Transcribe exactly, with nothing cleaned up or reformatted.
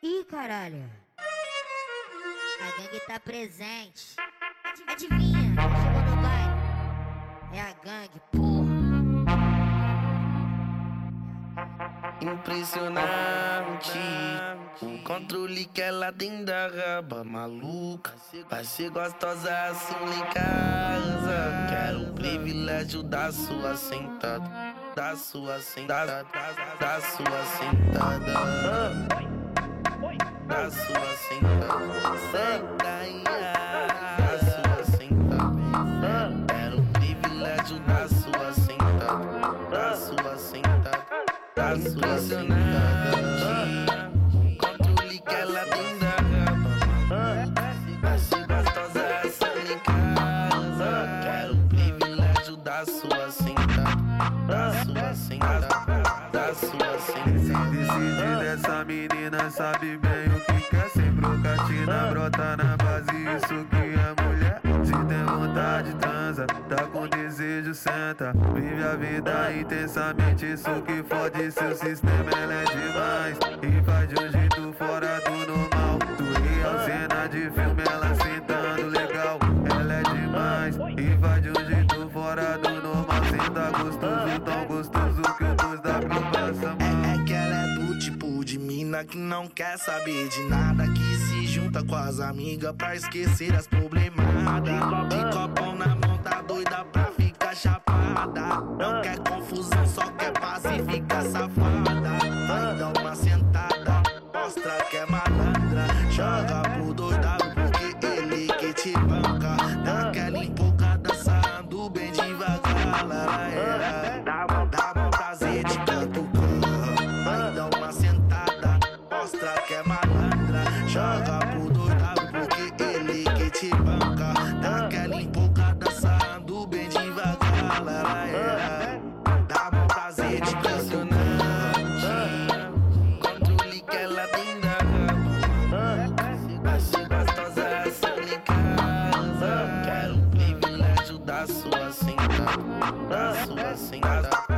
Ih, caralho. A gangue tá presente. Adivinha, quem chegou no baile? É a gangue, porra. Impressionante o controle que ela tem da raba maluca. Vai ser gostosa assim lá em casa. Quero o privilégio da sua sentada, da sua sentada, da sua sentada, da sua sentada. Senta aí, da sua sentada. Quero o privilégio da sua sentada, da sua sentada, da sua sentada. Controle que ela tem da raba, vai ser gostosa essa lá em casa. Quero o privilégio da sua sentada, da sua sentada, da sua sentada. Esse decide dessa menina sabe bem o que quer. Sem brocatina, brota na base, isso que é mulher. Se tem vontade, transa, tá com desejo, senta. Vive a vida intensamente, isso que fode seu sistema, ela é demais. E faz de um jeito fora do normal. Do real, cena de filme, ela sentando legal. Ela é demais, e faz de um jeito fora do normal. Senta gostoso, tão gostoso que o dois W passa mal. É, é que ela é do tipo de mina que não quer saber de nada, que se junta com as amigas pra esquecer as problemadas. De copão na mão, tá doida pra ficar chapada. Não quer confusão, só quer paz e fica safada. Vai dar uma sentada, mostra que é malandra. Joga pro dois W porque ele que te banca. Dá aquela empolgada, sarrando bem devagar. É. Dá, dá bom prazer de canto. Vai dar uma sentada, mostra que é malandra. Joga pro dois W porque ele que te banca. Dá aquela empolgada, sarrando bem devagar. É. Dá bom prazer de canto. Controle que ela tem da raba, vai ser gostosa essa lá em casa. Quero o privilégio da sua sentada, da sua sentada.